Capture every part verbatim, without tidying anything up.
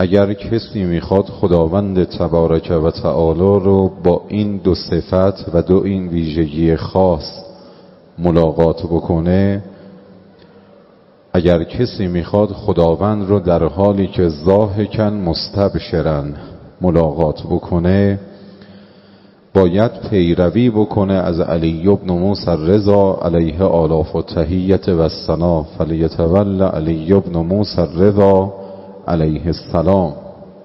اگر کسی میخواد خداوند تبارک و تعالی رو با این دو صفت و دو این ویژگی خاص ملاقات بکنه، اگر کسی میخواد خداوند رو در حالی که ضاحکاً مستبشراً ملاقات بکنه، باید پیروی بکنه از علی بن موسی الرضا علیه آلاف التحیة و الثنا، فلیتول علی بن موسی الرضا علیه السلام.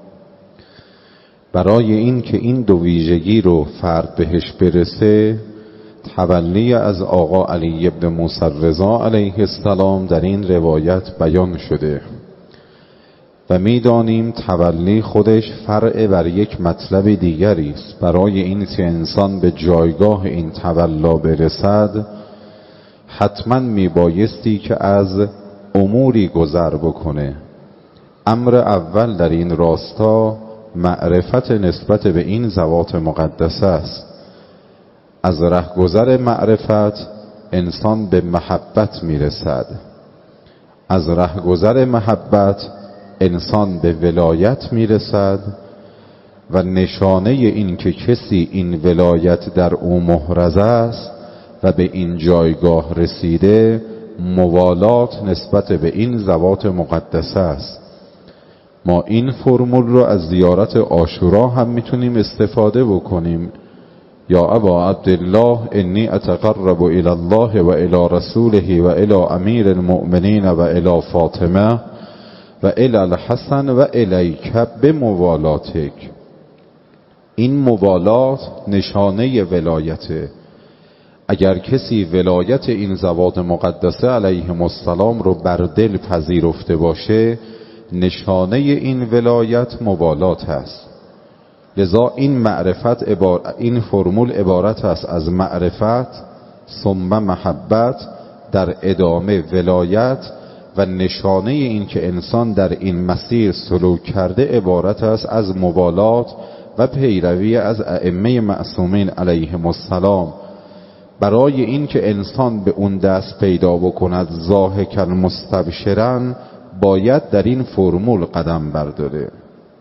برای این که این دو ویژگی رو فرد بهش برسه، تولی از آقا علی بن موسی الرضا علیه السلام در این روایت بیان شده و میدانیم تولی خودش فرع بر یک مطلب دیگری است. برای این که انسان به جایگاه این تولا برسد، حتما میبایستی که از اموری گذر بکنه. امر اول در این راستا معرفت نسبت به این ذوات مقدسه است. از رهگذر معرفت انسان به محبت میرسد، از رهگذر محبت انسان به ولایت میرسد و نشانه این که کسی این ولایت در او محرز است و به این جایگاه رسیده، موالات نسبت به این ذوات مقدسه است. ما این فرمول رو از زیارت عاشورا هم میتونیم استفاده بکنیم. یا ابا عبدالله انی اتقرب الی الله و الی رسوله و الی امیر المؤمنین و الی فاطمه و الی الحسن و الیک بموالاتک. این موالات نشانه ولایته. اگر کسی ولایت این ذوات مقدسه علیهم السلام رو بر دل پذیرفته باشه، نشانه این ولایت موالات است. لذا این معرفت عبار... این فرمول عبارت است از معرفت ثم محبت، در ادامه ولایت، و نشانه این که انسان در این مسیر سلوک کرده عبارت است از موالات و پیروی از ائمه معصومین علیهم السلام. برای این که انسان به اون دست پیدا بکند ضاحکاً مستبشراً، باید در این فرمول قدم برداره.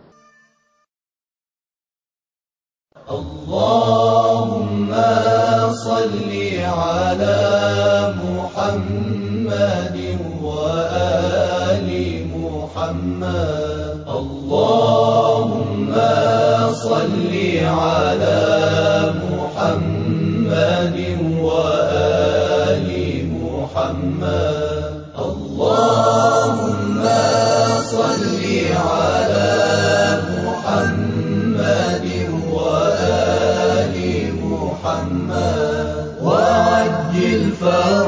اللهم صل على محمد وآل محمد. اللهم صل على محمد وآل محمد. اللهم صل على محمد وآل محمد وعجل فرجهم